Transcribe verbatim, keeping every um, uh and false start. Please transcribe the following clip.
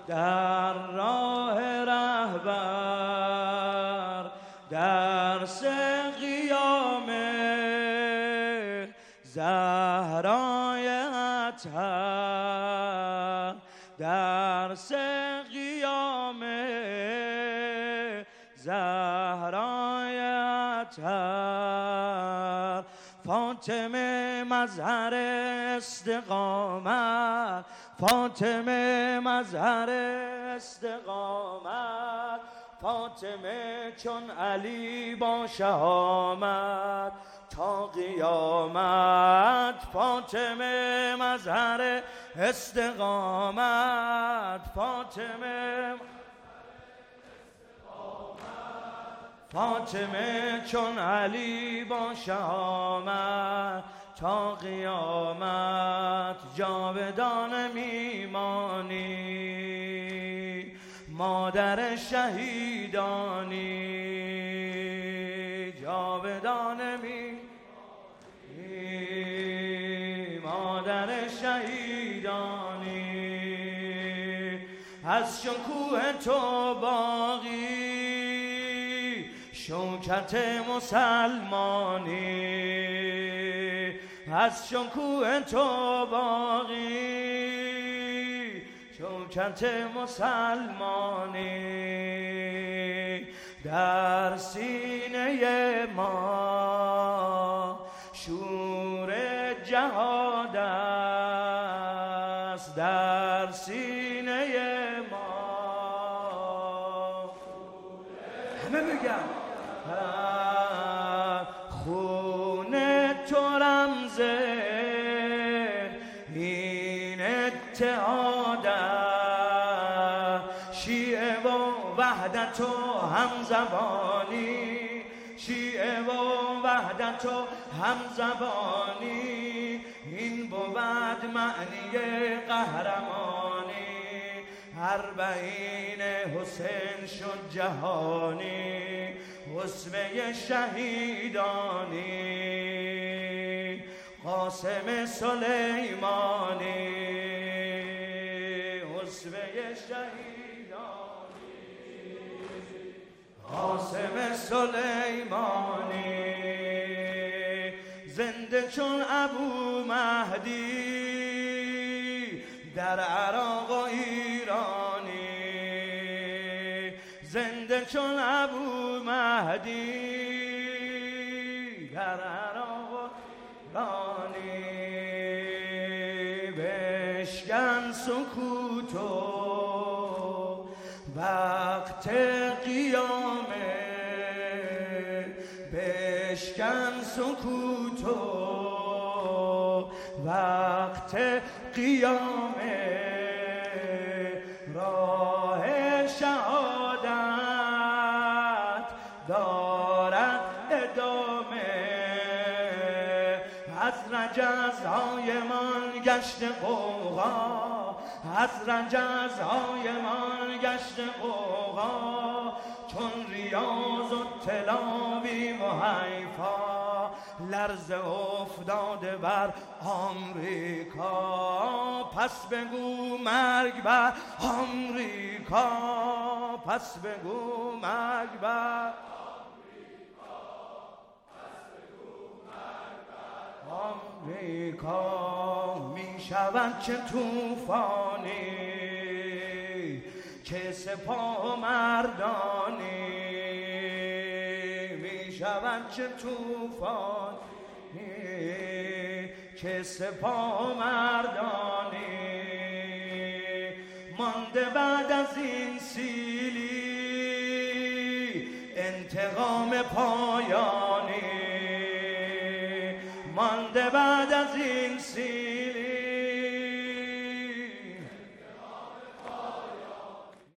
در راه رهبر، درس قیامه زهرای اطهر، درس قیامه زهرای اطهر، فاطمه مظهر استقامت، فاطمه مظهر استقامت، فاطمه چون علی با شهامت تا قیامت، فاطمه مظهر استقامت، فاطمه فاطمه چون علی با شهامت تا قیامت، جاودان میمانی مادر شهیدانی، جاودان میمانی مادر شهیدانی، از شکوه تو باقی شوکت مسلمانی، از شکوه تو باقی شوکت مسلمانی، در سینه ما شور جهاد است، در سینه ما همه بگم خون تو رمز این اتحاد، شیعه و وحدت و همزبانی، شیعه و وحدت و همزبانی، این بود معنی قهرمانی، اربعین حسین شد جهانی، اسمه شهیدانی، قاسم سلیمانی، اسمه شهیدانی، قاسم سلیمانی، زنده چون ابو مهدی در عراق و ایرانی، زنده چون ابو مهدی در عراق و ایرانی، بشکن سکوتو وقت قیامه، بشکن سکوتو وقت قیامه، راه شهادت دارد ادامه، از رجزهایمان گشت غوغا، از رجزهایمان گشت غوغا، چون ریاض و تلاویم و حیفا، لرزه افتاده بر آمریکا، پس بگو مرگ بر آمریکا، پس بگو مرگ بر آمریکا، می شود چه توفانی چه سپاه مردانی، می شود چه توفانی چه سپاه مردانی، مانده بعد از این سیلی انتقام پایانی، مانده بعد از این سیلی